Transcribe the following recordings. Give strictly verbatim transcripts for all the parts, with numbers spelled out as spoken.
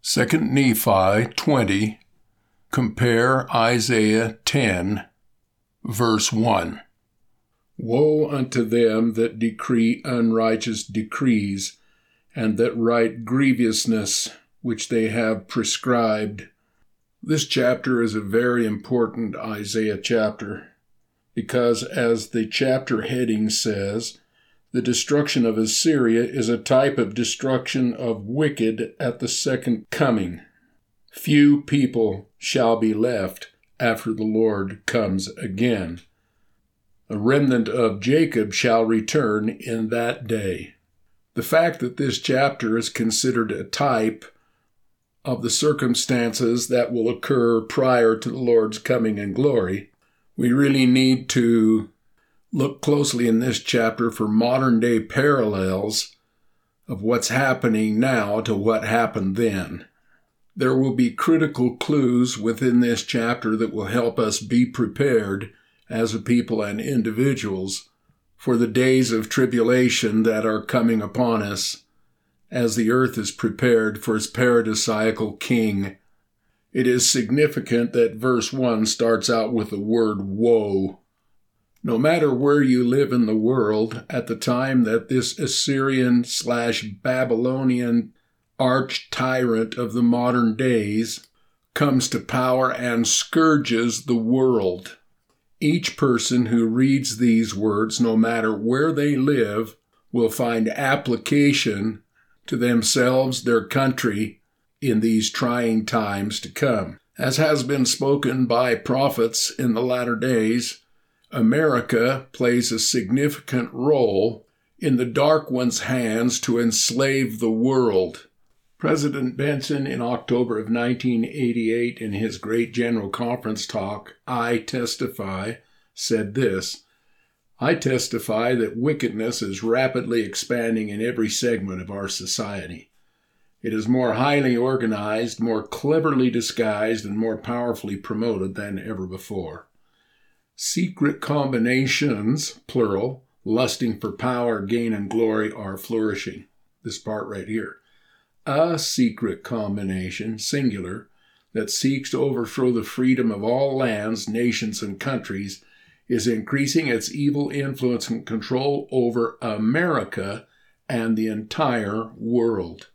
Second Nephi twenty, compare Isaiah ten, verse one. Woe unto them that decree unrighteous decrees, and that write grievousness which they have prescribed. This chapter is a very important Isaiah chapter, because as the chapter heading says, the destruction of Assyria is a type of destruction of wicked at the second coming. Few people shall be left after the Lord comes again. A remnant of Jacob shall return in that day. The fact that this chapter is considered a type of the circumstances that will occur prior to the Lord's coming in glory, we really need to look closely in this chapter for modern-day parallels of what's happening now to what happened then. There will be critical clues within this chapter that will help us be prepared as a people and individuals for the days of tribulation that are coming upon us as the earth is prepared for its paradisiacal king. It is significant that verse one starts out with the word woe. No matter where you live in the world, at the time that this Assyrian slash Babylonian arch-tyrant of the modern days comes to power and scourges the world, each person who reads these words, no matter where they live, will find application to themselves, their country, in these trying times to come. As has been spoken by prophets in the latter days, America plays a significant role in the Dark One's hands to enslave the world. President Benson, in October of nineteen eighty-eight, in his great General Conference talk, I Testify, said this: I testify that wickedness is rapidly expanding in every segment of our society. It is more highly organized, more cleverly disguised, and more powerfully promoted than ever before. Secret combinations, plural, lusting for power, gain, and glory are flourishing. This part right here. A secret combination, singular, that seeks to overthrow the freedom of all lands, nations, and countries is increasing its evil influence and control over America and the entire world.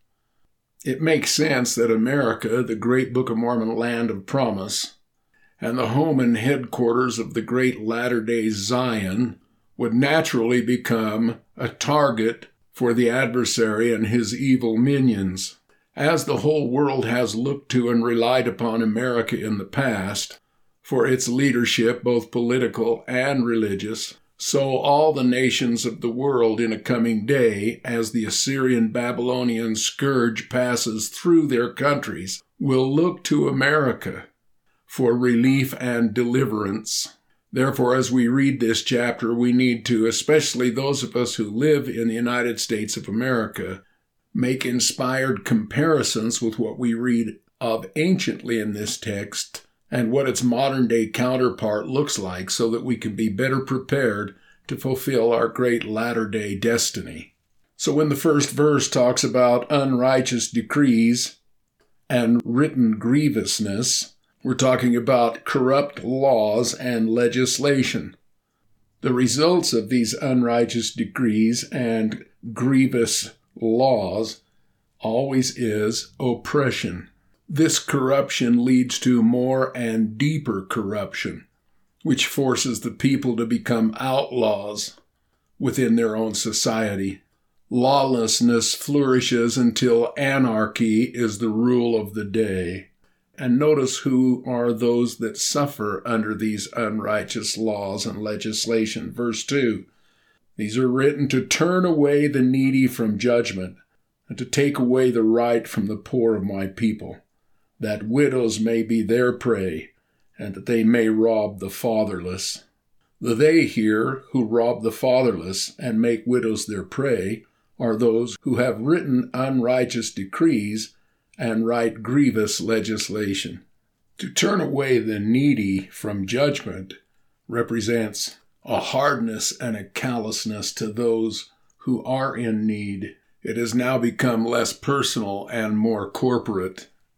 It makes sense that America, the great Book of Mormon land of promise, and the home and headquarters of the great latter-day Zion, would naturally become a target for the adversary and his evil minions. As the whole world has looked to and relied upon America in the past for its leadership, both political and religious, so all the nations of the world in a coming day, as the Assyrian Babylonian scourge passes through their countries, will look to America for relief and deliverance. Therefore, as we read this chapter, we need to, especially those of us who live in the United States of America, make inspired comparisons with what we read of anciently in this text and what its modern-day counterpart looks like, so that we can be better prepared to fulfill our great latter-day destiny. So when the first verse talks about unrighteous decrees and written grievousness, we're talking about corrupt laws and legislation. The results of these unrighteous decrees and grievous laws always is oppression. This corruption leads to more and deeper corruption, which forces the people to become outlaws within their own society. Lawlessness flourishes until anarchy is the rule of the day. And notice who are those that suffer under these unrighteous laws and legislation. Verse two, these are written to turn away the needy from judgment and to take away the right from the poor of my people, that widows may be their prey and that they may rob the fatherless. The they here who rob the fatherless and make widows their prey are those who have written unrighteous decrees and write grievous legislation. To turn away the needy from judgment represents a hardness and a callousness to those who are in need. It has now become less personal and more corporate.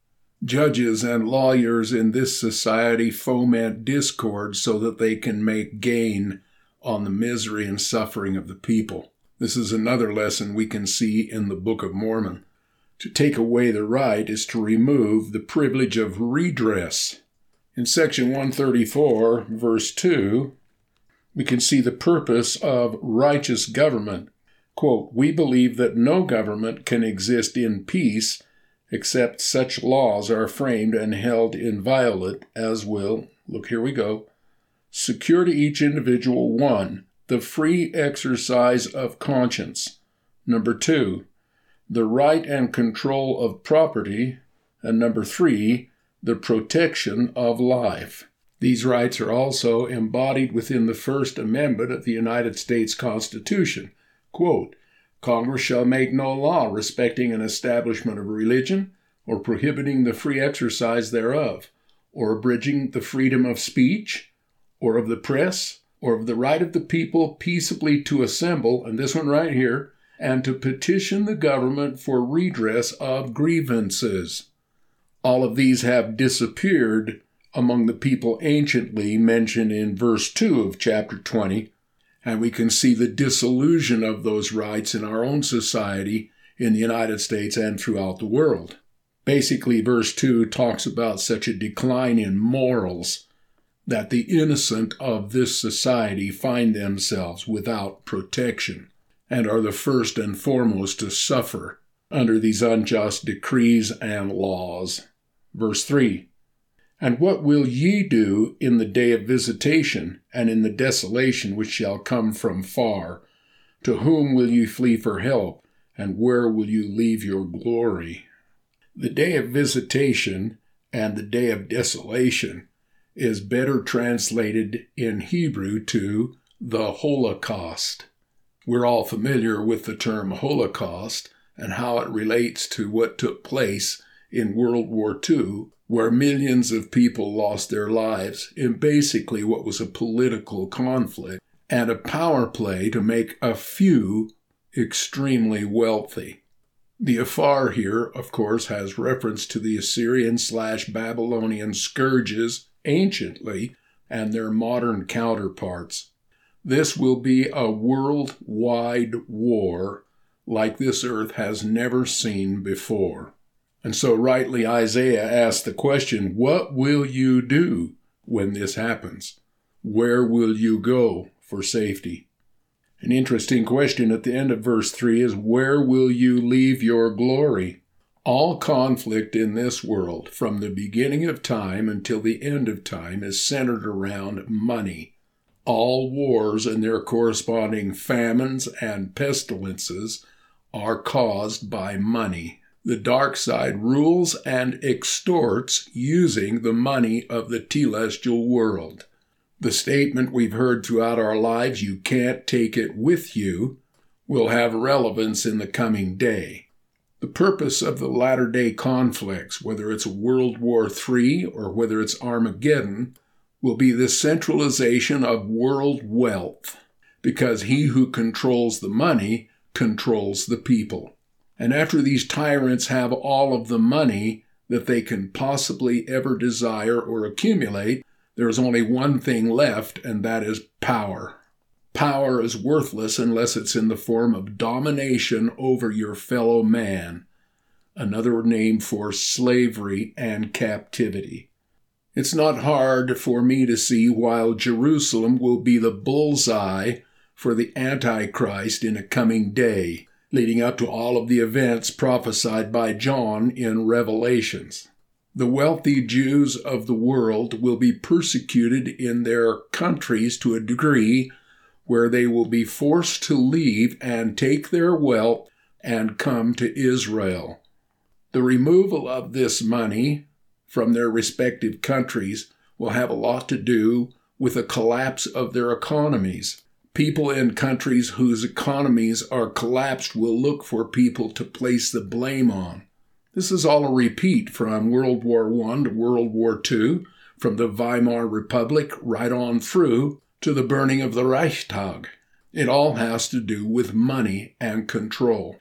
Judges and lawyers in this society foment discord so that they can make gain on the misery and suffering of the people. This is another lesson we can see in the Book of Mormon. To take away the right is to remove the privilege of redress. In section one thirty-four, verse two, we can see the purpose of righteous government. Quote, "We believe that no government can exist in peace except such laws are framed and held inviolate as will," look, here we go, "secure to each individual, one, the free exercise of conscience. Number two, the right and control of property. And number three, the protection of life." These rights are also embodied within the First Amendment of the United States Constitution. Quote, "Congress shall make no law respecting an establishment of religion, or prohibiting the free exercise thereof, or abridging the freedom of speech, or of the press, or of the right of the people peaceably to assemble," and this one right here, "and to petition the government for redress of grievances." All of these have disappeared among the people anciently mentioned in verse two of chapter twenty, and we can see the disillusion of those rights in our own society in the United States and throughout the world. Basically, verse two talks about such a decline in morals that the innocent of this society find themselves without protection and are the first and foremost to suffer under these unjust decrees and laws. Verse three, "And what will ye do in the day of visitation, and in the desolation which shall come from far? To whom will you flee for help, and where will you leave your glory?" The day of visitation and the day of desolation is better translated in Hebrew to the Holocaust. We're all familiar with the term Holocaust and how it relates to what took place in World War Two, where millions of people lost their lives in basically what was a political conflict and a power play to make a few extremely wealthy. The afar here, of course, has reference to the Assyrian slash Babylonian scourges anciently and their modern counterparts. This will be a worldwide war like this earth has never seen before. And so rightly Isaiah asked the question, what will you do when this happens? Where will you go for safety? An interesting question at the end of verse three is, where will you leave your glory? All conflict in this world, from the beginning of time until the end of time, is centered around money. All wars and their corresponding famines and pestilences are caused by money. The dark side rules and extorts using the money of the telestial world. The statement we've heard throughout our lives, "you can't take it with you," will have relevance in the coming day. The purpose of the latter-day conflicts, whether it's World War Three or whether it's Armageddon, will be the centralization of world wealth, because he who controls the money controls the people. And after these tyrants have all of the money that they can possibly ever desire or accumulate, there is only one thing left, and that is power. Power is worthless unless it's in the form of domination over your fellow man, another name for slavery and captivity. It's not hard for me to see why Jerusalem will be the bullseye for the Antichrist in a coming day, leading up to all of the events prophesied by John in Revelations. The wealthy Jews of the world will be persecuted in their countries to a degree where they will be forced to leave and take their wealth and come to Israel. The removal of this money from their respective countries will have a lot to do with a collapse of their economies. People in countries whose economies are collapsed will look for people to place the blame on. This is all a repeat from World War One to World War Two, from the Weimar Republic right on through to the burning of the Reichstag. It all has to do with money and control.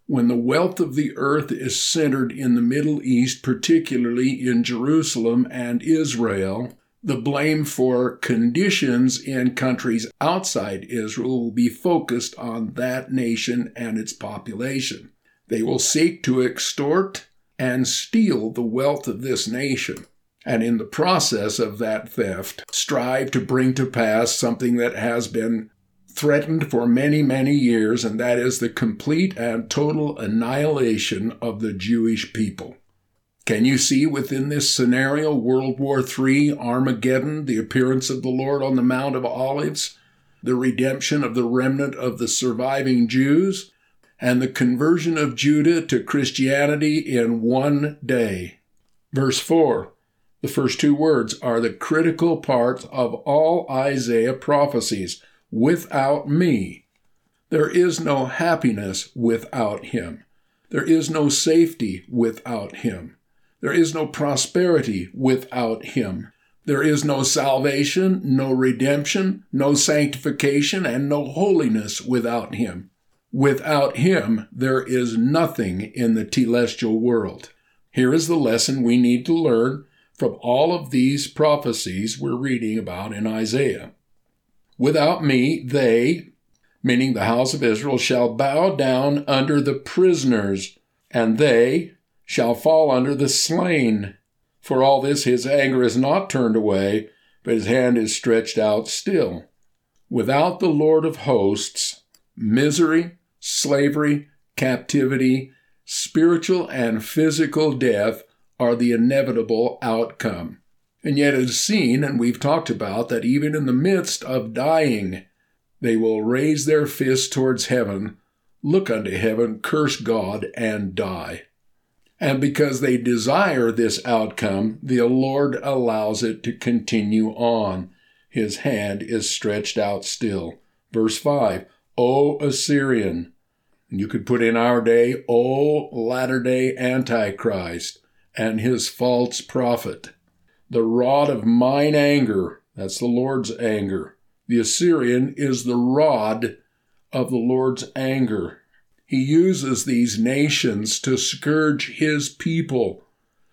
When the wealth of the earth is centered in the Middle East, particularly in Jerusalem and Israel, the blame for conditions in countries outside Israel will be focused on that nation and its population. They will seek to extort and steal the wealth of this nation, and in the process of that theft, strive to bring to pass something that has been threatened for many, many years, and that is the complete and total annihilation of the Jewish people. Can you see within this scenario World War Three, Armageddon, the appearance of the Lord on the Mount of Olives, the redemption of the remnant of the surviving Jews, and the conversion of Judah to Christianity in one day? Verse four, the first two words are the critical parts of all Isaiah prophecies. Without me. There is no happiness without him. There is no safety without him. There is no prosperity without him. There is no salvation, no redemption, no sanctification, and no holiness without him. Without him, there is nothing in the telestial world. Here is the lesson we need to learn from all of these prophecies we're reading about in Isaiah. Without me, they, meaning the house of Israel, shall bow down under the prisoners, and they shall fall under the slain. For all this his anger is not turned away, but his hand is stretched out still. Without the Lord of hosts, misery, slavery, captivity, spiritual and physical death are the inevitable outcome. And yet it is seen, and we've talked about, that even in the midst of dying, they will raise their fists towards heaven, look unto heaven, curse God, and die. And because they desire this outcome, the Lord allows it to continue on. His hand is stretched out still. Verse five, O Assyrian. And you could put in our day, O latter-day Antichrist, and his false prophet. The rod of mine anger, that's the Lord's anger. The Assyrian is the rod of the Lord's anger. He uses these nations to scourge his people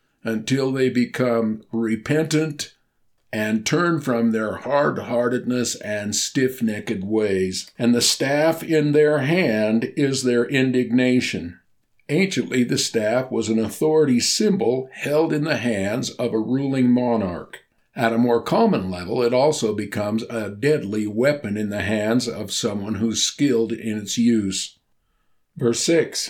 until they become repentant and turn from their hard-heartedness and stiff-necked ways. And the staff in their hand is their indignation. Anciently, the staff was an authority symbol held in the hands of a ruling monarch. At a more common level, it also becomes a deadly weapon in the hands of someone who's skilled in its use. Verse six,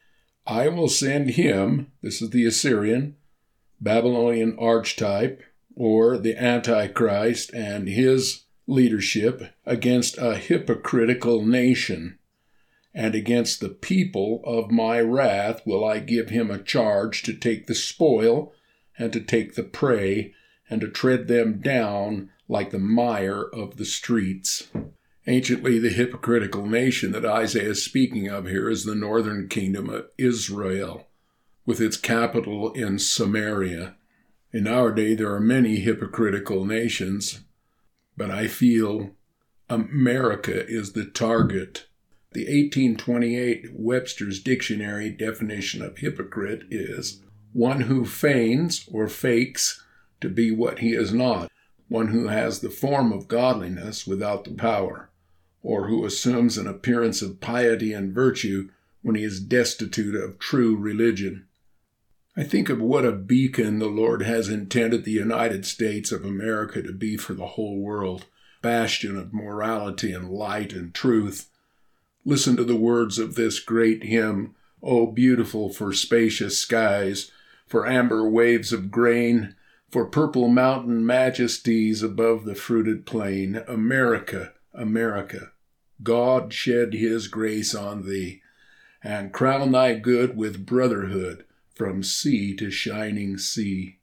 I will send him, this is the Assyrian, Babylonian archetype, or the Antichrist and his leadership, against a hypocritical nation. And against the people of my wrath will I give him a charge to take the spoil and to take the prey and to tread them down like the mire of the streets. Anciently, the hypocritical nation that Isaiah is speaking of here is the northern kingdom of Israel, with its capital in Samaria. In our day, there are many hypocritical nations, but I feel America is the target. The eighteen twenty-eight Webster's Dictionary definition of hypocrite is one who feigns or fakes to be what he is not, one who has the form of godliness without the power, or who assumes an appearance of piety and virtue when he is destitute of true religion. I think of what a beacon the Lord has intended the United States of America to be for the whole world, bastion of morality and light and truth. Listen to the words of this great hymn, O beautiful for spacious skies, for amber waves of grain, for purple mountain majesties above the fruited plain. America, America, God shed his grace on thee, and crown thy good with brotherhood from sea to shining sea.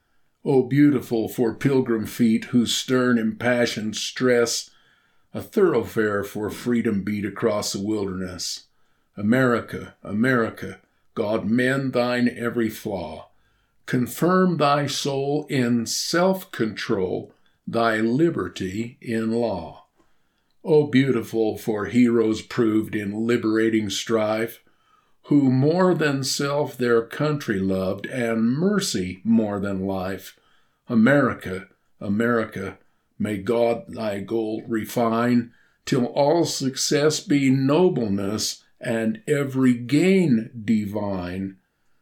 O beautiful for pilgrim feet whose stern impassioned stress a thoroughfare for freedom beat across the wilderness. America, America, God mend thine every flaw. Confirm thy soul in self-control, thy liberty in law. O beautiful for heroes proved in liberating strife, who more than self their country loved, and mercy more than life. America, America, may God thy gold refine, till all success be nobleness, and every gain divine.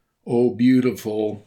O beautiful,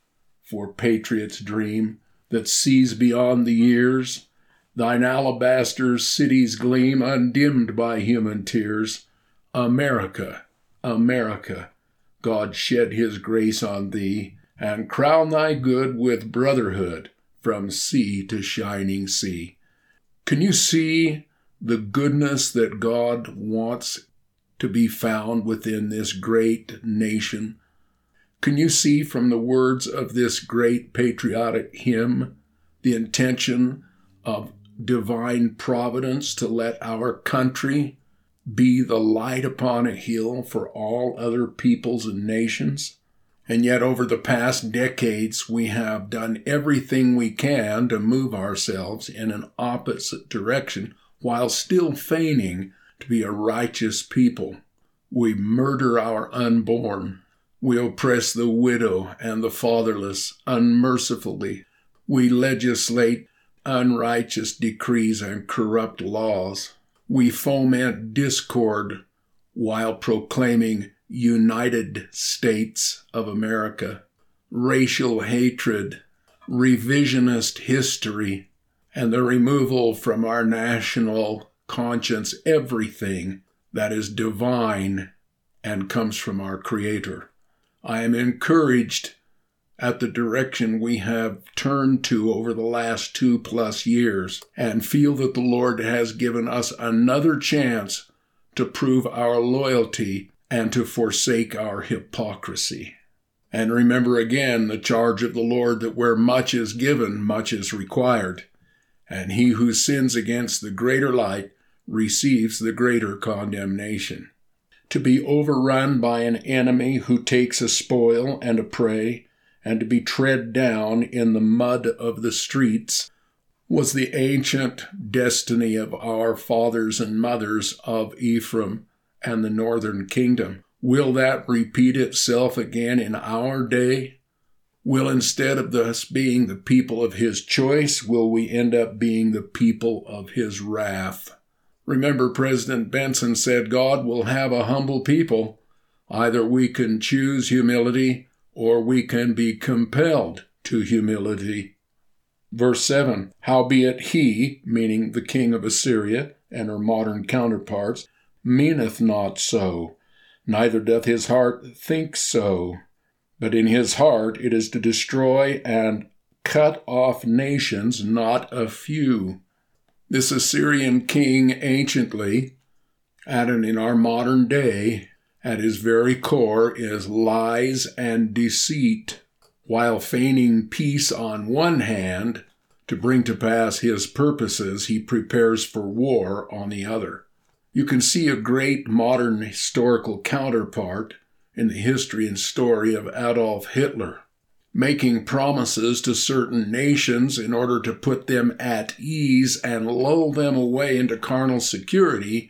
for patriots' dream, that sees beyond the years, thine alabaster cities gleam, undimmed by human tears. America, America, God shed his grace on thee, and crown thy good with brotherhood from sea to shining sea. Can you see the goodness that God wants to be found within this great nation? Can you see from the words of this great patriotic hymn the intention of divine providence to let our country be the light upon a hill for all other peoples and nations? And yet over the past decades, we have done everything we can to move ourselves in an opposite direction while still feigning to be a righteous people. We murder our unborn. We oppress the widow and the fatherless unmercifully. We legislate unrighteous decrees and corrupt laws. We foment discord while proclaiming United States of America, racial hatred, revisionist history, and the removal from our national conscience everything that is divine and comes from our Creator. I am encouraged at the direction we have turned to over the last two plus years and feel that the Lord has given us another chance to prove our loyalty and to forsake our hypocrisy. And remember again the charge of the Lord that where much is given, much is required. And he who sins against the greater light receives the greater condemnation. To be overrun by an enemy who takes a spoil and a prey, and to be tread down in the mud of the streets, was the ancient destiny of our fathers and mothers of Ephraim and the northern kingdom. Will that repeat itself again in our day? Will instead of us being the people of his choice, will we end up being the people of his wrath? Remember, President Benson said God will have a humble people. Either we can choose humility or we can be compelled to humility. Verse seven, howbeit he, meaning the king of Assyria and her modern counterparts, meaneth not so, neither doth his heart think so. But in his heart it is to destroy and cut off nations, not a few. This Assyrian king anciently, and in our modern day, at his very core is lies and deceit, while feigning peace on one hand, to bring to pass his purposes, he prepares for war on the other. You can see a great modern historical counterpart in the history and story of Adolf Hitler, making promises to certain nations in order to put them at ease and lull them away into carnal security,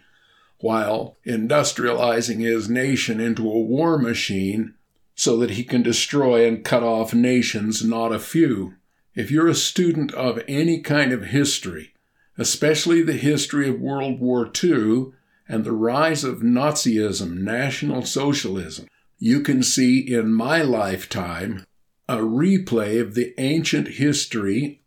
while industrializing his nation into a war machine so that he can destroy and cut off nations, not a few. If you're a student of any kind of history, especially the history of World War Two and the rise of Nazism, National Socialism, you can see in my lifetime a replay of the ancient history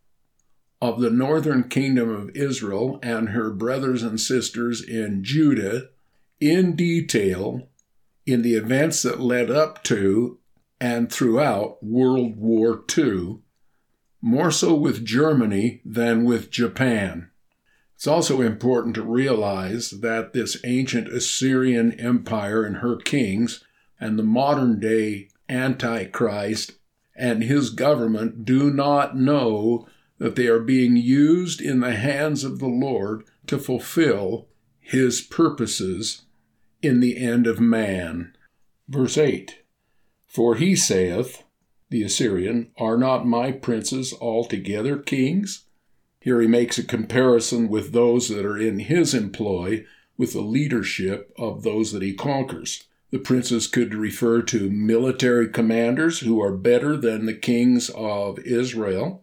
of the northern kingdom of Israel and her brothers and sisters in Judah in detail in the events that led up to and throughout World War Two, more so with Germany than with Japan. It's also important to realize that this ancient Assyrian empire and her kings and the modern-day Antichrist and his government do not know that they are being used in the hands of the Lord to fulfill his purposes in the end of man. Verse eight, for he saith, the Assyrian, are not my princes altogether kings? Here he makes a comparison with those that are in his employ with the leadership of those that he conquers. The princes could refer to military commanders who are better than the kings of Israel,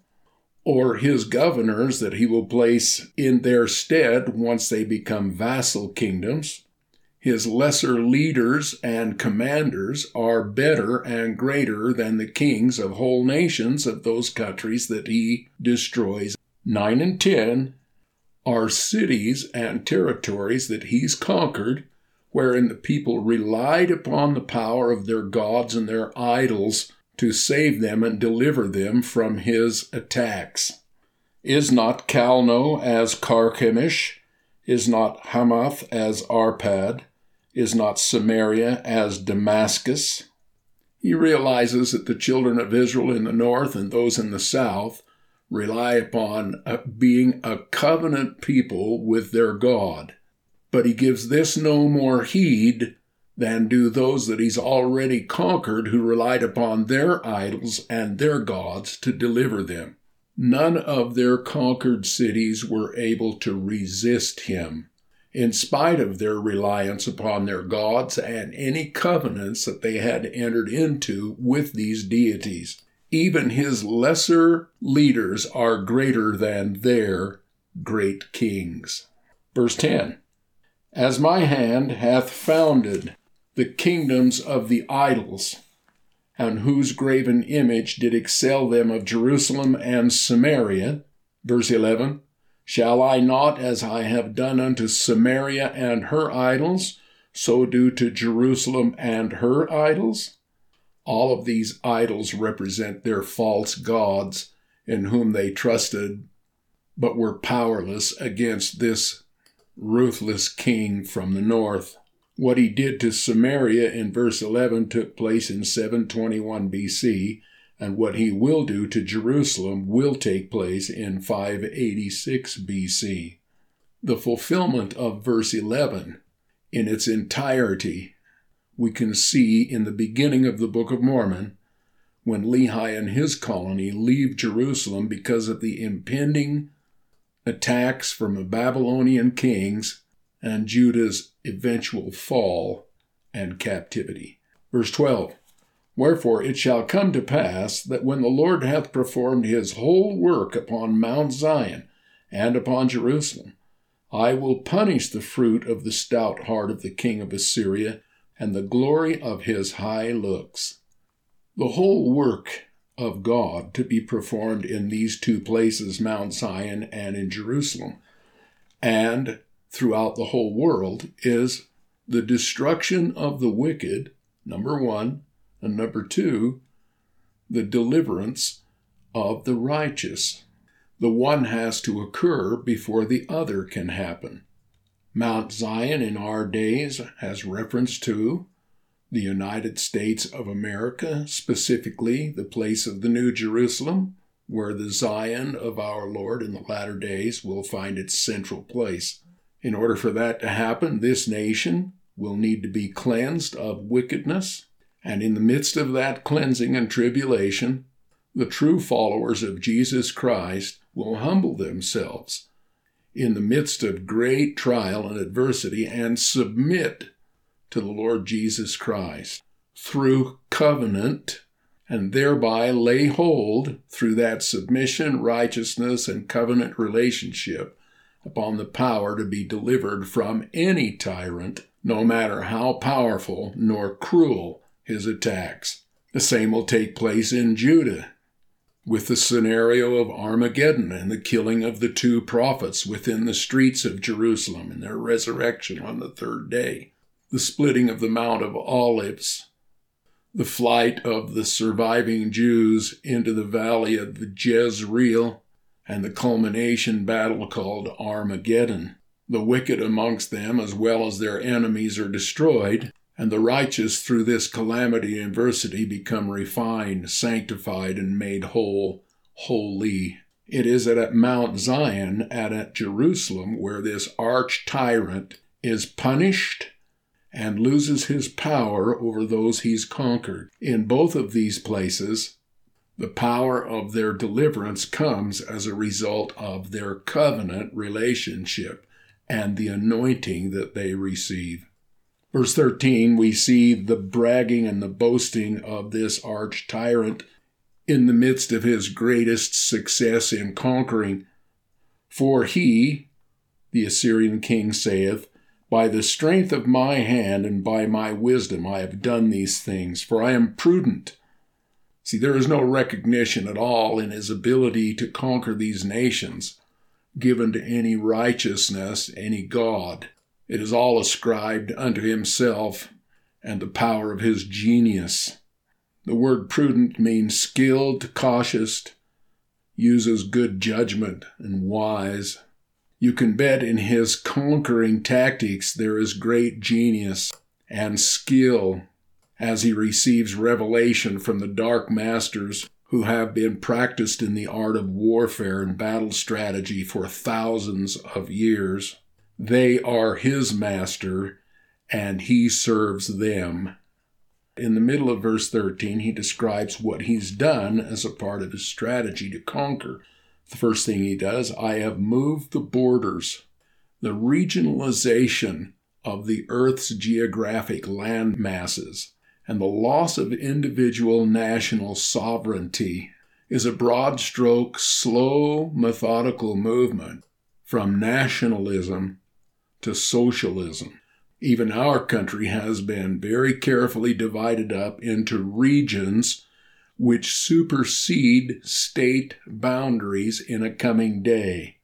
or his governors that he will place in their stead once they become vassal kingdoms. His lesser leaders and commanders are better and greater than the kings of whole nations of those countries that he destroys. Nine and ten are cities and territories that he's conquered, wherein the people relied upon the power of their gods and their idols to save them and deliver them from his attacks. Is not Calno as Carchemish? Is not Hamath as Arpad? Is not Samaria as Damascus? He realizes that the children of Israel in the north and those in the south rely upon being a covenant people with their God. But he gives this no more heed than do those that he's already conquered who relied upon their idols and their gods to deliver them. None of their conquered cities were able to resist him, in spite of their reliance upon their gods and any covenants that they had entered into with these deities. Even his lesser leaders are greater than their great kings. Verse ten, As my hand hath founded the kingdoms of the idols, and whose graven image did excel them of Jerusalem and Samaria. Verse eleven, Shall I not, as I have done unto Samaria and her idols, so do to Jerusalem and her idols? All of these idols represent their false gods in whom they trusted, but were powerless against this ruthless king from the north. What he did to Samaria in verse eleven took place in seven twenty-one B C, and what he will do to Jerusalem will take place in five eighty-six B C. The fulfillment of verse eleven in its entirety we can see in the beginning of the Book of Mormon, when Lehi and his colony leave Jerusalem because of the impending attacks from the Babylonian kings and Judah's eventual fall and captivity. Verse twelve, Wherefore it shall come to pass that when the Lord hath performed his whole work upon Mount Zion and upon Jerusalem, I will punish the fruit of the stout heart of the king of Assyria and the glory of his high looks. The whole work of God to be performed in these two places, Mount Zion and in Jerusalem, and throughout the whole world, is the destruction of the wicked, number one, and number two, the deliverance of the righteous. The one has to occur before the other can happen. Mount Zion in our days has reference to the United States of America, specifically the place of the New Jerusalem, where the Zion of our Lord in the latter days will find its central place. In order for that to happen, this nation will need to be cleansed of wickedness, and in the midst of that cleansing and tribulation, the true followers of Jesus Christ will humble themselves in the midst of great trial and adversity and submit to the Lord Jesus Christ through covenant, and thereby lay hold through that submission, righteousness, and covenant relationship upon the power to be delivered from any tyrant, no matter how powerful nor cruel his attacks. The same will take place in Judah, with the scenario of Armageddon and the killing of the two prophets within the streets of Jerusalem and their resurrection on the third day, the splitting of the Mount of Olives, the flight of the surviving Jews into the valley of Jezreel, and the culmination battle called Armageddon. The wicked amongst them, as well as their enemies, are destroyed, and the righteous through this calamity and adversity become refined, sanctified, and made whole, holy. It is at Mount Zion and at Jerusalem where this arch-tyrant is punished and loses his power over those he's conquered. In both of these places, the power of their deliverance comes as a result of their covenant relationship and the anointing that they receive. Verse thirteen, we see the bragging and the boasting of this arch tyrant in the midst of his greatest success in conquering. For he, the Assyrian king, saith, By the strength of my hand and by my wisdom I have done these things, for I am prudent. See, there is no recognition at all in his ability to conquer these nations, given to any righteousness, any God. It is all ascribed unto himself and the power of his genius. The word prudent means skilled, cautious, uses good judgment, and wise. You can bet in his conquering tactics there is great genius and skill as he receives revelation from the dark masters who have been practiced in the art of warfare and battle strategy for thousands of years. They are his master, and he serves them. In the middle of verse thirteen, he describes what he's done as a part of his strategy to conquer. The first thing he does, I have moved the borders, the regionalization of the earth's geographic land masses, and the loss of individual national sovereignty is a broad stroke, slow, methodical movement from nationalism to socialism. Even our country has been very carefully divided up into regions which supersede state boundaries in a coming day.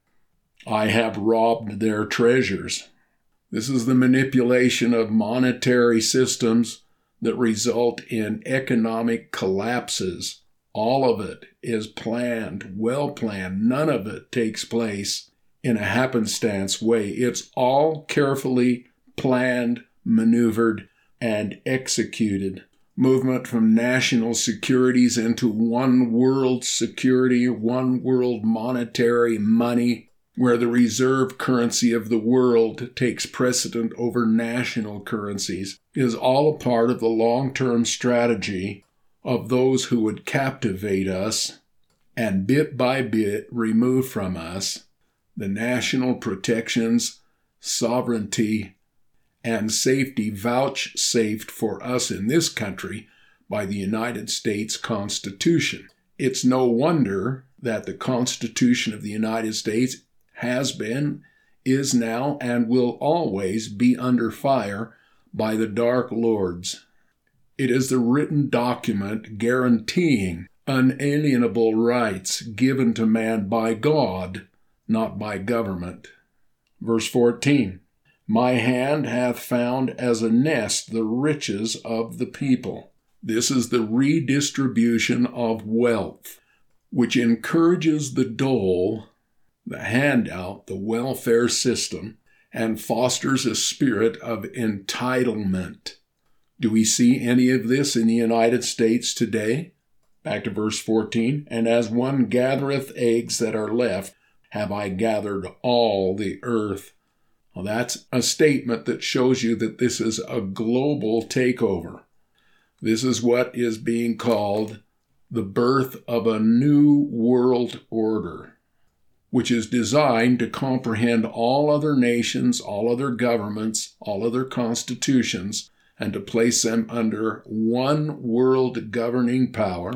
I have robbed their treasures. This is the manipulation of monetary systems that result in economic collapses. All of it is planned, well planned. None of it takes place in a happenstance way. It's all carefully planned, maneuvered, and executed. Movement from national securities into one world security, one world monetary money, where the reserve currency of the world takes precedent over national currencies, is all a part of the long-term strategy of those who would captivate us and bit by bit remove from us the national protections, sovereignty, and safety vouchsafed for us in this country by the United States Constitution. It's no wonder that the Constitution of the United States has been, is now, and will always be under fire by the Dark Lords. It is the written document guaranteeing unalienable rights given to man by God, not by government. Verse fourteen, My hand hath found as a nest the riches of the people. This is the redistribution of wealth, which encourages the dole, the handout, the welfare system, and fosters a spirit of entitlement. Do we see any of this in the United States today? Back to verse fourteen, And as one gathereth eggs that are left, have I gathered all the earth. Well, that's a statement that shows you that this is a global takeover. This is what is being called the birth of a new world order, which is designed to comprehend all other nations, all other governments, all other constitutions, and to place them under one world governing power,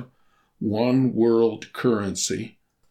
one world currency,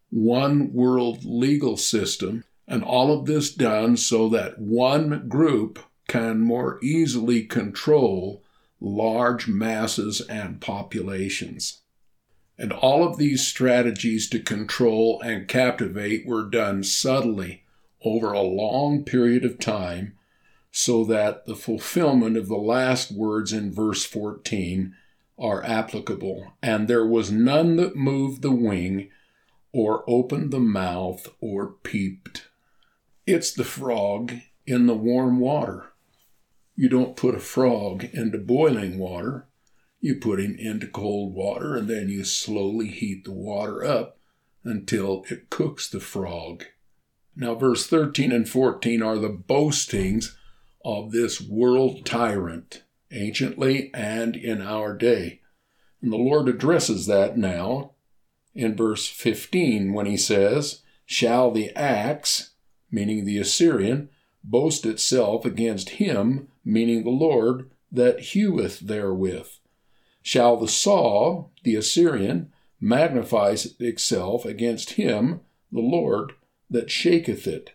one world legal system, and all of this done so that one group can more easily control large masses and populations. And all of these strategies to control and captivate were done subtly over a long period of time so that the fulfillment of the last words in verse fourteen are applicable. And there was none that moved the wing or opened the mouth or peeped. It's the frog in the warm water. You don't put a frog into boiling water. You put him into cold water, and then you slowly heat the water up until it cooks the frog. Now, verse thirteen and fourteen are the boastings of this world tyrant, anciently and in our day. And the Lord addresses that now in verse fifteen when he says, Shall the axe, meaning the Assyrian, boast itself against him, meaning the Lord, that heweth therewith. Shall the saw, the Assyrian, magnify itself against him, the Lord, that shaketh it,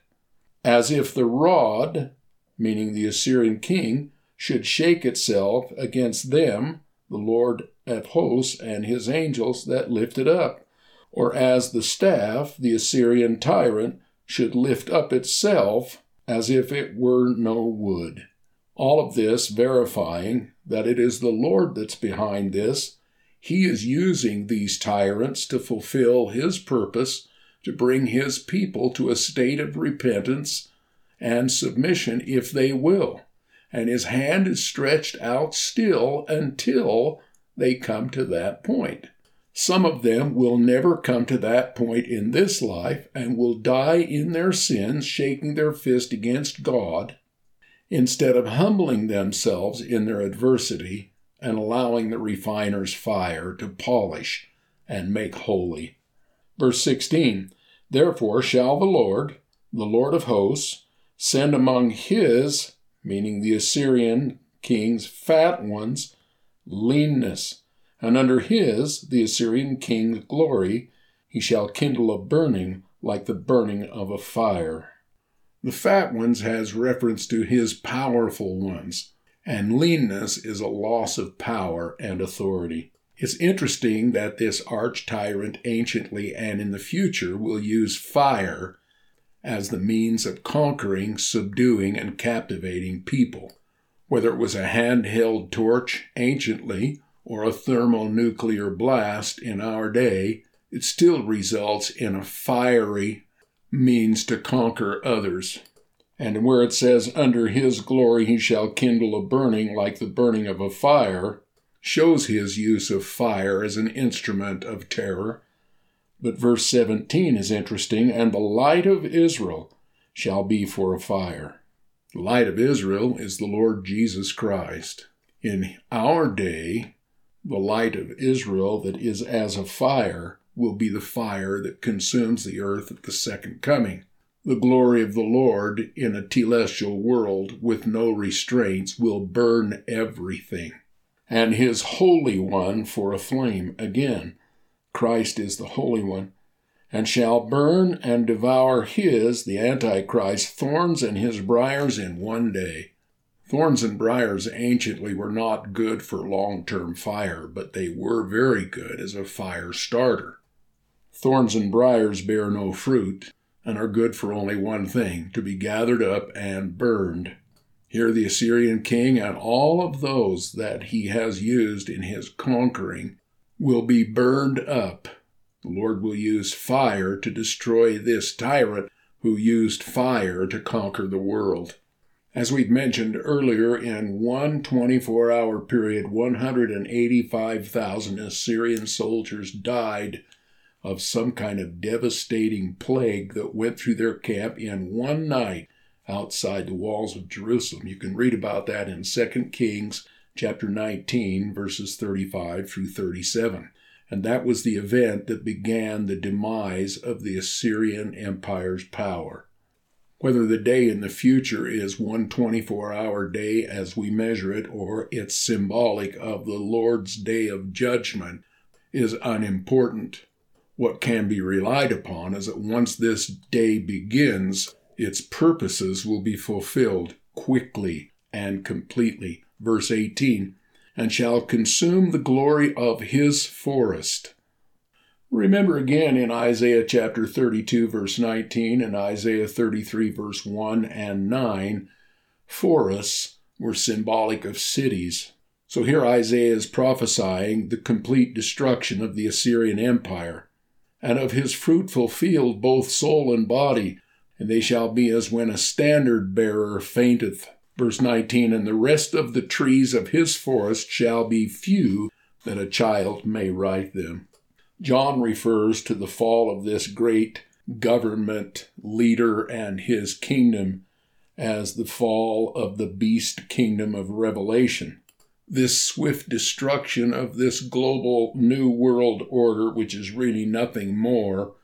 as if the rod, meaning the Assyrian king, should shake itself against them, the Lord of hosts and his angels that lift it up, or as the staff, the Assyrian tyrant, should lift up itself as if it were no wood. All of this verifying that it is the Lord that's behind this. He is using these tyrants to fulfill his purpose, to bring his people to a state of repentance and submission if they will. And his hand is stretched out still until they come to that point. Some of them will never come to that point in this life and will die in their sins, shaking their fist against God, instead of humbling themselves in their adversity and allowing the refiner's fire to polish and make holy. Verse sixteen, Therefore shall the Lord, the Lord of hosts, send among his, meaning the Assyrian king's fat ones, leanness, and under his, the Assyrian king's glory, he shall kindle a burning like the burning of a fire. The fat ones has reference to his powerful ones, and leanness is a loss of power and authority. It's interesting that this arch-tyrant anciently and in the future will use fire as the means of conquering, subduing, and captivating people. Whether it was a handheld torch anciently or a thermonuclear blast in our day, it still results in a fiery means to conquer others. And where it says, under his glory he shall kindle a burning like the burning of a fire, shows his use of fire as an instrument of terror. But verse seventeen is interesting, and the light of Israel shall be for a fire. The light of Israel is the Lord Jesus Christ. In our day, the light of Israel that is as a fire will be the fire that consumes the earth at the second coming. The glory of the Lord in a telestial world with no restraints will burn everything, and his Holy One for a flame again. Christ is the Holy One, and shall burn and devour his, the Antichrist, thorns and his briars in one day. Thorns and briars anciently were not good for long-term fire, but they were very good as a fire starter. Thorns and briars bear no fruit, and are good for only one thing, to be gathered up and burned. Here the Assyrian king and all of those that he has used in his conquering will be burned up. The Lord will use fire to destroy this tyrant who used fire to conquer the world. As we've mentioned earlier, in one twenty-four hour period, one hundred eighty-five thousand Assyrian soldiers died of some kind of devastating plague that went through their camp in one night outside the walls of Jerusalem. You can read about that in Second Kings chapter nineteen, verses thirty-five through thirty-seven. And that was the event that began the demise of the Assyrian Empire's power. Whether the day in the future is one twenty-four hour day as we measure it, or it's symbolic of the Lord's day of judgment, is unimportant. What can be relied upon is that once this day begins, its purposes will be fulfilled quickly and completely. Verse eighteen, and shall consume the glory of his forest. Remember again in Isaiah chapter thirty-two, verse nineteen, and Isaiah thirty-three, verse one and nine, forests were symbolic of cities. So here Isaiah is prophesying the complete destruction of the Assyrian Empire, and of his fruitful field, both soul and body, and they shall be as when a standard-bearer fainteth. Verse nineteen, and the rest of the trees of his forest shall be few, that a child may write them. John refers to the fall of this great government leader and his kingdom as the fall of the beast kingdom of Revelation. This swift destruction of this global new world order, which is really nothing more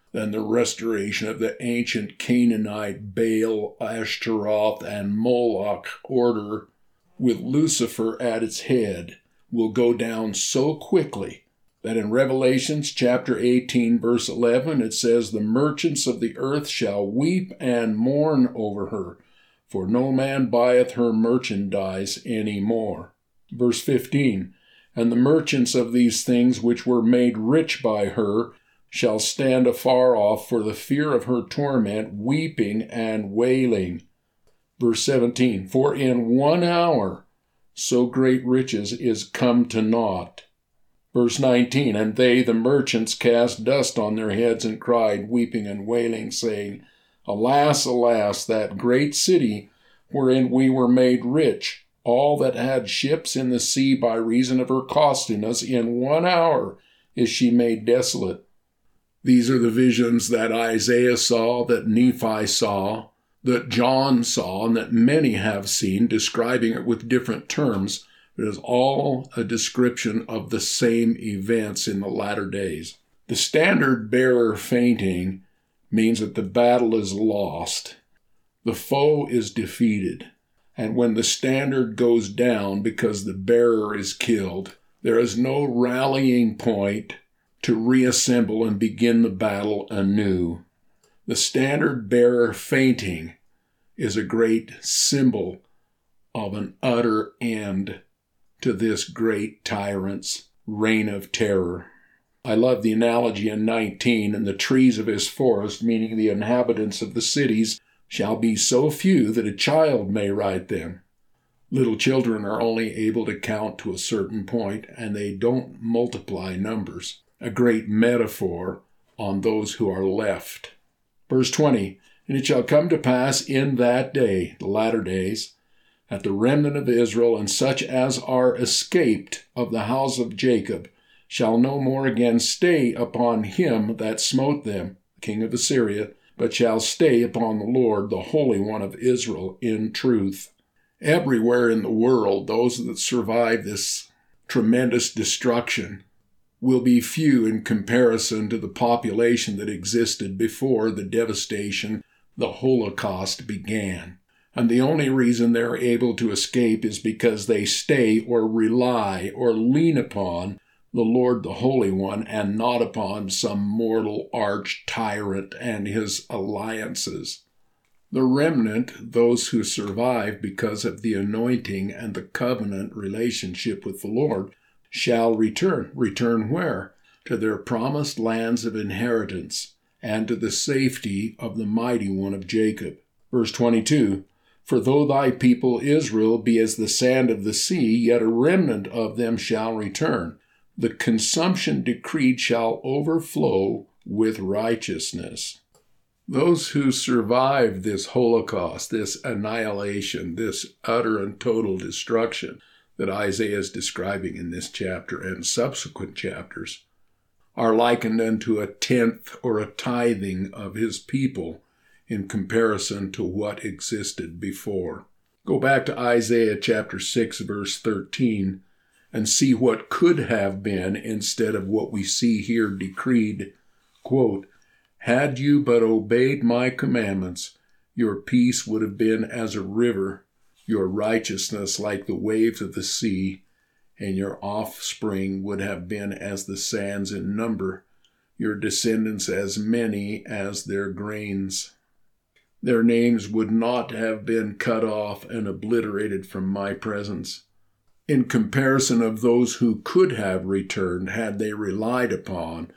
than the restoration of the ancient Canaanite Baal, Ashtaroth, and Moloch order, with Lucifer at its head, will go down so quickly that in Revelations chapter eighteen, verse eleven, it says, "The merchants of the earth shall weep and mourn over her, for no man buyeth her merchandise any more." Verse fifteen, "And the merchants of these things which were made rich by her shall stand afar off for the fear of her torment, weeping and wailing." Verse seventeen, "For in one hour so great riches is come to naught." Verse nineteen, "And they, the merchants, cast dust on their heads and cried, weeping and wailing, saying, Alas, alas, that great city wherein we were made rich, all that had ships in the sea by reason of her costing us, in one hour is she made desolate." These are the visions that Isaiah saw, that Nephi saw, that John saw, and that many have seen, describing it with different terms. It is all a description of the same events in the latter days. The standard bearer fainting means that the battle is lost. The foe is defeated. And when the standard goes down because the bearer is killed, there is no rallying point to reassemble and begin the battle anew. The standard bearer fainting is a great symbol of an utter end to this great tyrant's reign of terror. I love the analogy in nineteen, "And the trees of his forest," meaning the inhabitants of the cities, "shall be so few that a child may write them." Little children are only able to count to a certain point, and they don't multiply numbers. A great metaphor on those who are left. Verse twenty, "And it shall come to pass in that day," the latter days, "that the remnant of Israel and such as are escaped of the house of Jacob shall no more again stay upon him that smote them," the king of Assyria, "but shall stay upon the Lord, the Holy One of Israel, in truth." Everywhere in the world, those that survive this tremendous destruction will be few in comparison to the population that existed before the devastation, the Holocaust, began. And the only reason they're able to escape is because they stay or rely or lean upon the Lord, the Holy One, and not upon some mortal arch-tyrant and his alliances. The remnant, those who survive because of the anointing and the covenant relationship with the Lord, shall return. Return where? To their promised lands of inheritance and to the safety of the mighty one of Jacob. Verse twenty-two, "For though thy people Israel be as the sand of the sea, yet a remnant of them shall return. The consumption decreed shall overflow with righteousness." Those who survive this Holocaust, this annihilation, this utter and total destruction that Isaiah is describing in this chapter and subsequent chapters, are likened unto a tenth or a tithing of his people in comparison to what existed before. Go back to Isaiah chapter six, verse thirteen, and see what could have been instead of what we see here decreed. Quote, "Had you but obeyed my commandments, your peace would have been as a river, your righteousness like the waves of the sea, and your offspring would have been as the sands in number, your descendants as many as their grains. Their names would not have been cut off and obliterated from my presence." In comparison of those who could have returned had they relied upon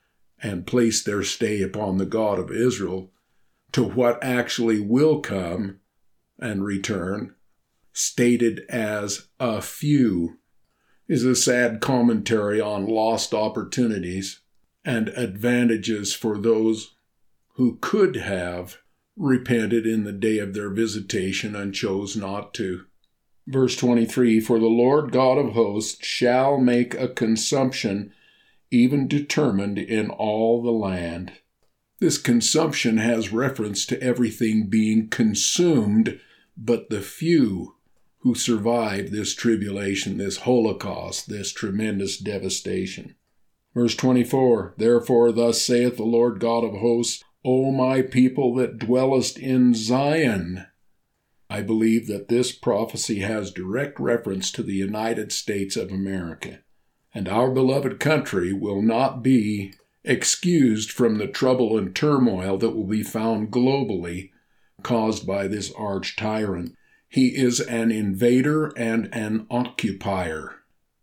and placed their stay upon the God of Israel, to what actually will come and return, stated as a few, is a sad commentary on lost opportunities and advantages for those who could have repented in the day of their visitation and chose not to. Verse twenty-three, "For the Lord God of hosts shall make a consumption even determined in all the land." This consumption has reference to everything being consumed, but the few who survive this tribulation, this Holocaust, this tremendous devastation. Verse twenty-four, Therefore thus saith the Lord God of hosts, O my people that dwellest in Zion. I believe that this prophecy has direct reference to the United States of America, and our beloved country will not be excused from the trouble and turmoil that will be found globally caused by this arch tyrant. He is an invader and an occupier.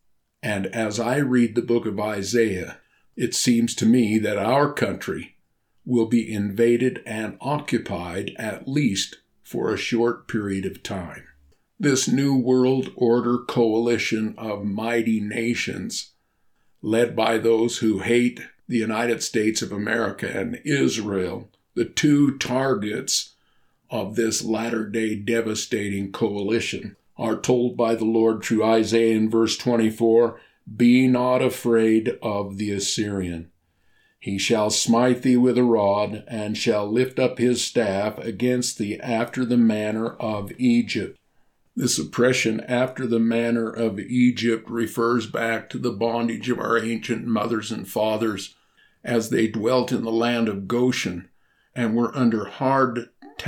And as I read the book of Isaiah, it seems to me that our country will be invaded and occupied at least for a short period of time. This New World Order coalition of mighty nations, led by those who hate the United States of America and Israel, the two targets of this latter-day devastating coalition, are told by the Lord through Isaiah in verse twenty-four, Be not afraid of the Assyrian. He shall smite thee with a rod, and shall lift up his staff against thee after the manner of Egypt. This oppression after the manner of Egypt refers back to the bondage of our ancient mothers and fathers as they dwelt in the land of Goshen and were under hard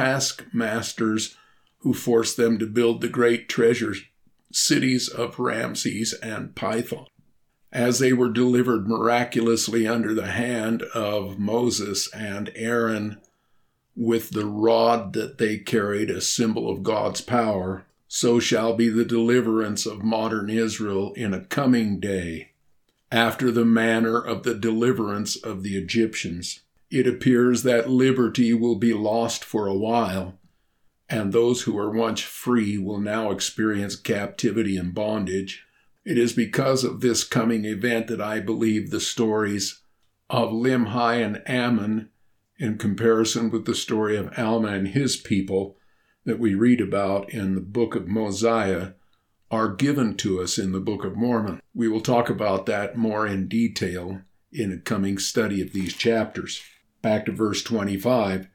taskmasters who forced them to build the great treasure cities of Ramses and Python. As they were delivered miraculously under the hand of Moses and Aaron with the rod that they carried, a symbol of God's power, so shall be the deliverance of modern Israel in a coming day, after the manner of the deliverance of the Egyptians. It appears that liberty will be lost for a while, and those who were once free will now experience captivity and bondage. It is because of this coming event that I believe the stories of Limhi and Ammon, in comparison with the story of Alma and his people that we read about in the book of Mosiah, are given to us in the Book of Mormon. We will talk about that more in detail in a coming study of these chapters. Back to verse twenty-five.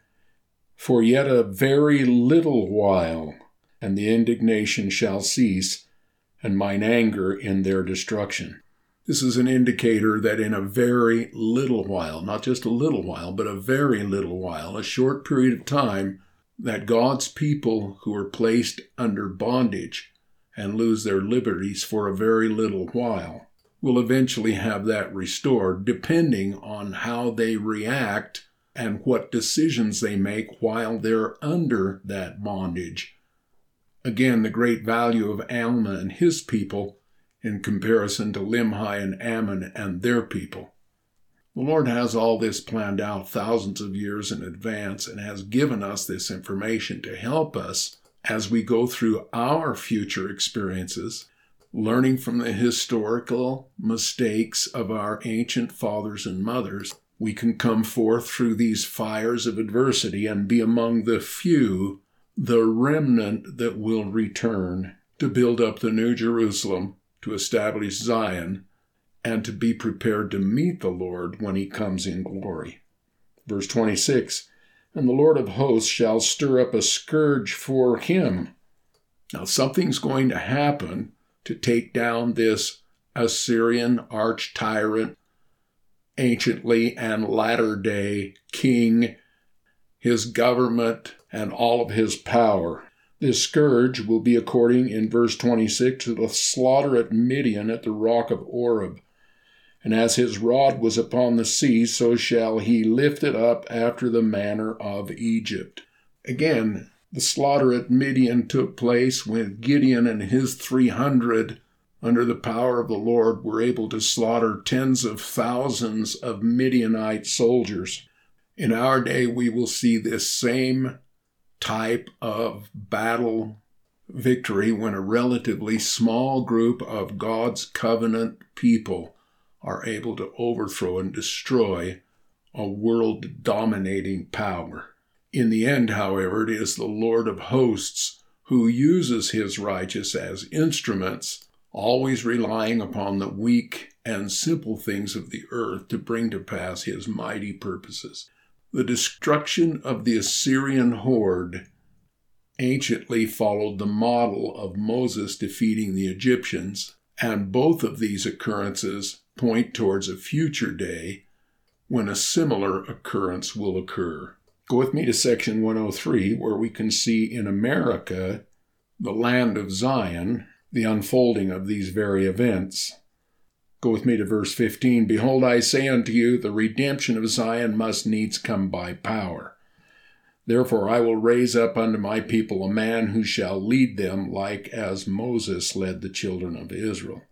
For yet a very little while, and the indignation shall cease, and mine anger in their destruction. This is an indicator that in a very little while, not just a little while, but a very little while, a short period of time, that God's people who are placed under bondage and lose their liberties for a very little while will eventually have that restored, depending on how they react and what decisions they make while they're under that bondage. Again, the great value of Alma and his people in comparison to Limhi and Ammon and their people. The Lord has all this planned out thousands of years in advance and has given us this information to help us as we go through our future experiences, learning from the historical mistakes of our ancient fathers and mothers. We can come forth through these fires of adversity and be among the few, the remnant that will return to build up the New Jerusalem, to establish Zion, and to be prepared to meet the Lord when he comes in glory. Verse twenty-six, And the Lord of hosts shall stir up a scourge for him. Now something's going to happen to take down this Assyrian arch-tyrant, anciently and latter-day king, his government, and all of his power. This scourge will be according, in verse twenty-six, to the slaughter at Midian at the rock of Oreb. And as his rod was upon the sea, so shall he lift it up after the manner of Egypt. Again, the slaughter at Midian took place when Gideon and his three hundred, under the power of the Lord, were able to slaughter tens of thousands of Midianite soldiers. In our day, we will see this same type of battle victory when a relatively small group of God's covenant people are able to overthrow and destroy a world-dominating power. In the end, however, it is the Lord of hosts who uses his righteous as instruments, always relying upon the weak and simple things of the earth to bring to pass his mighty purposes. The destruction of the Assyrian horde anciently followed the model of Moses defeating the Egyptians, and both of these occurrences point towards a future day when a similar occurrence will occur. Go with me to section one oh three, where we can see in America, the land of Zion, the unfolding of these very events. Go with me to verse fifteen. Behold, I say unto you, the redemption of Zion must needs come by power. Therefore I will raise up unto my people a man who shall lead them, like as Moses led the children of Israel.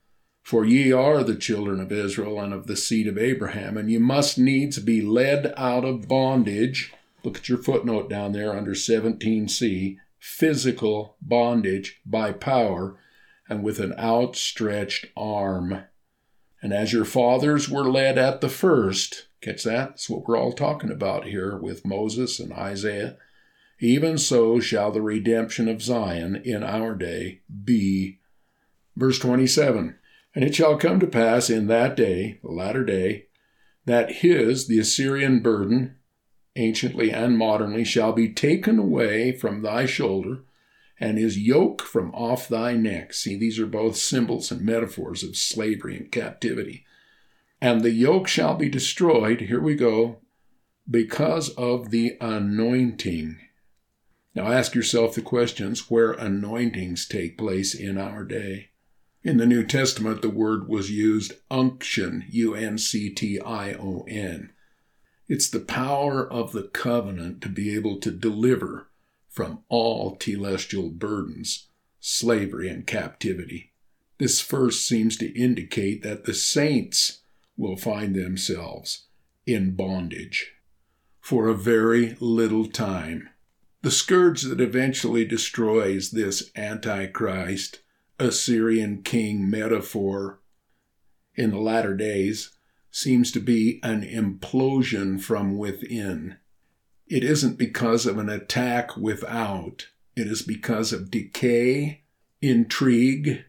For ye are the children of Israel and of the seed of Abraham, and you must needs be led out of bondage. Look at your footnote down there under seventeen c, physical bondage by power and with an outstretched arm. And as your fathers were led at the first, catch that? That's what we're all talking about here with Moses and Isaiah. Even so shall the redemption of Zion in our day be. Verse twenty-seven. And it shall come to pass in that day, the latter day, that his, the Assyrian burden, anciently and modernly, shall be taken away from thy shoulder, and his yoke from off thy neck. See, these are both symbols and metaphors of slavery and captivity. And the yoke shall be destroyed, here we go, because of the anointing. Now ask yourself the questions where anointings take place in our day. In the New Testament, the word was used unction, U N C T I O N. It's the power of the covenant to be able to deliver from all telestial burdens, slavery, and captivity. This verse seems to indicate that the saints will find themselves in bondage for a very little time. The scourge that eventually destroys this Antichrist, Assyrian king metaphor in the latter days seems to be an implosion from within. It isn't because of an attack without. It is because of decay, intrigue,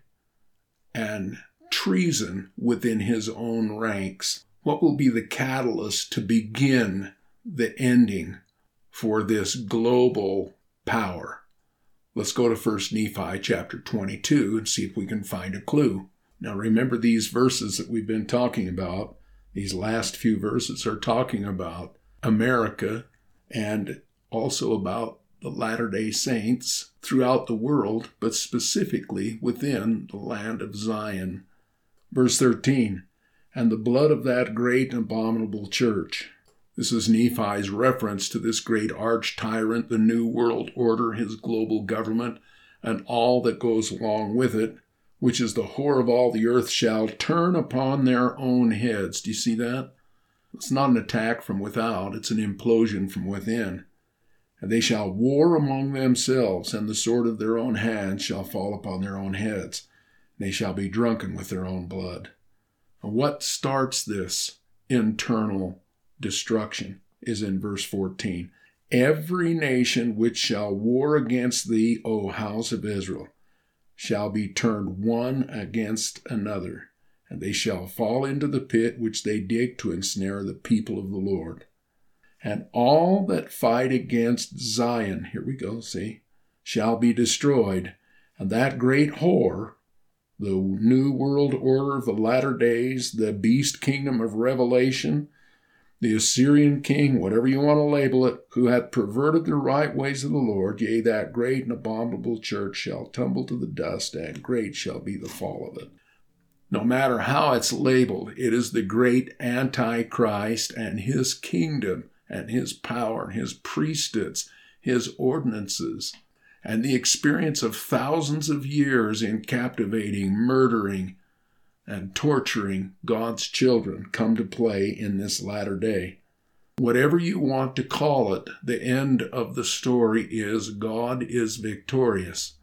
and treason within his own ranks. What will be the catalyst to begin the ending for this global power? Let's go to First Nephi chapter twenty-two and see if we can find a clue. Now remember, these verses that we've been talking about, these last few verses are talking about America and also about the Latter-day Saints throughout the world, but specifically within the land of Zion. Verse thirteen, and the blood of that great and abominable church. This is Nephi's reference to this great arch-tyrant, the New World Order, his global government, and all that goes along with it, which is the whore of all the earth, shall turn upon their own heads. Do you see that? It's not an attack from without, it's an implosion from within. And they shall war among themselves, and the sword of their own hands shall fall upon their own heads. They shall be drunken with their own blood. And what starts this internal destruction is in verse fourteen. Every nation which shall war against thee, O house of Israel, shall be turned one against another, and they shall fall into the pit which they dig to ensnare the people of the Lord. And all that fight against Zion, here we go, see, shall be destroyed, and that great whore, the New World Order of the latter days, the beast kingdom of Revelation, the Assyrian king, whatever you want to label it, who hath perverted the right ways of the Lord, yea, that great and abominable church shall tumble to the dust, and great shall be the fall of it. No matter how it's labeled, it is the great Antichrist and his kingdom and his power, his priesthoods, his ordinances, and the experience of thousands of years in captivating, murdering, and torturing God's children come to play in this latter day. Whatever you want to call it, the end of the story is God is victorious.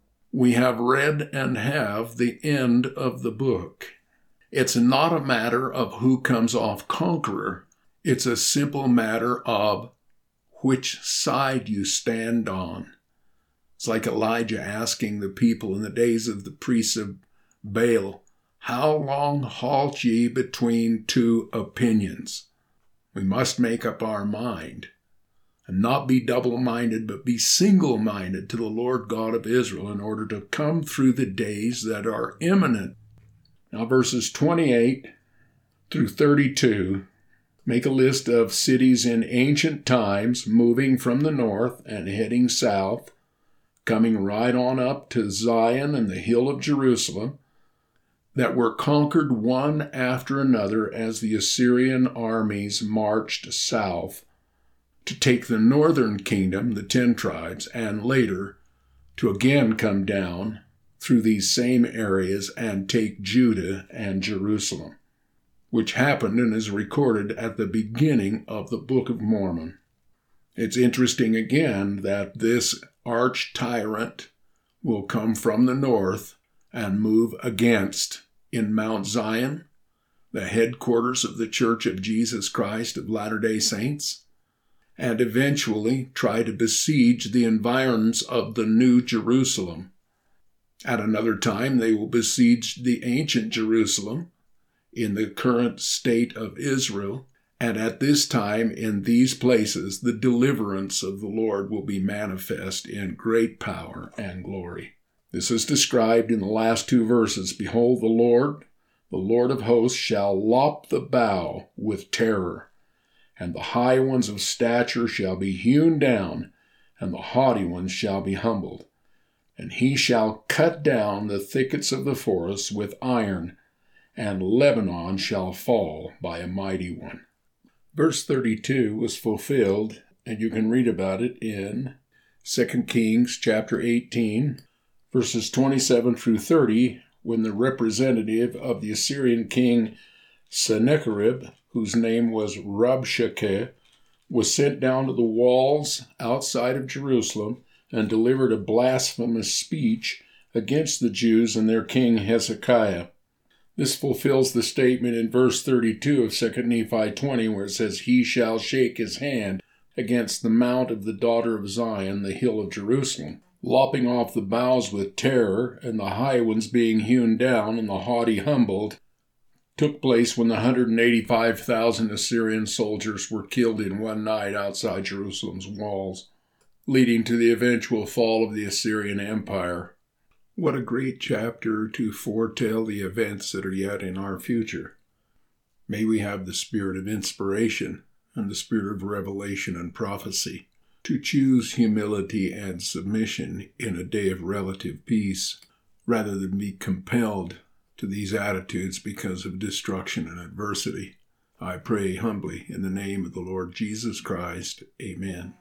We have read and have the end of the book. It's not a matter of who comes off conqueror. It's a simple matter of which side you stand on. It's like Elijah asking the people in the days of the priests of Baal, how long halt ye between two opinions? We must make up our mind, and not be double-minded, but be single-minded to the Lord God of Israel in order to come through the days that are imminent. Now verses twenty-eight through thirty-two make a list of cities in ancient times moving from the north and heading south, coming right on up to Zion and the hill of Jerusalem, that were conquered one after another as the Assyrian armies marched south to take the northern kingdom, the ten tribes, and later to again come down through these same areas and take Judah and Jerusalem, which happened and is recorded at the beginning of the Book of Mormon. It's interesting again that this arch tyrant will come from the north and move against in Mount Zion, the headquarters of the Church of Jesus Christ of Latter-day Saints, and eventually try to besiege the environs of the New Jerusalem. At another time, they will besiege the ancient Jerusalem in the current state of Israel, and at this time, in these places, the deliverance of the Lord will be manifest in great power and glory. This is described in the last two verses. Behold, the Lord, the Lord of hosts, shall lop the bough with terror, and the high ones of stature shall be hewn down, and the haughty ones shall be humbled. And he shall cut down the thickets of the forest with iron, and Lebanon shall fall by a mighty one. Verse thirty-two was fulfilled, and you can read about it in Second Kings chapter eighteen, verses twenty-seven through thirty, when the representative of the Assyrian king Sennacherib, whose name was Rabshakeh, was sent down to the walls outside of Jerusalem and delivered a blasphemous speech against the Jews and their king Hezekiah. This fulfills the statement in verse thirty-two of Second Nephi twenty, where it says, He shall shake his hand against the mount of the daughter of Zion, the hill of Jerusalem, lopping off the boughs with terror, and the high ones being hewn down, and the haughty humbled, took place when the one hundred eighty-five thousand Assyrian soldiers were killed in one night outside Jerusalem's walls, leading to the eventual fall of the Assyrian Empire. What a great chapter to foretell the events that are yet in our future. May we have the spirit of inspiration and the spirit of revelation and prophecy to choose humility and submission in a day of relative peace, rather than be compelled to these attitudes because of destruction and adversity. I pray humbly in the name of the Lord Jesus Christ. Amen.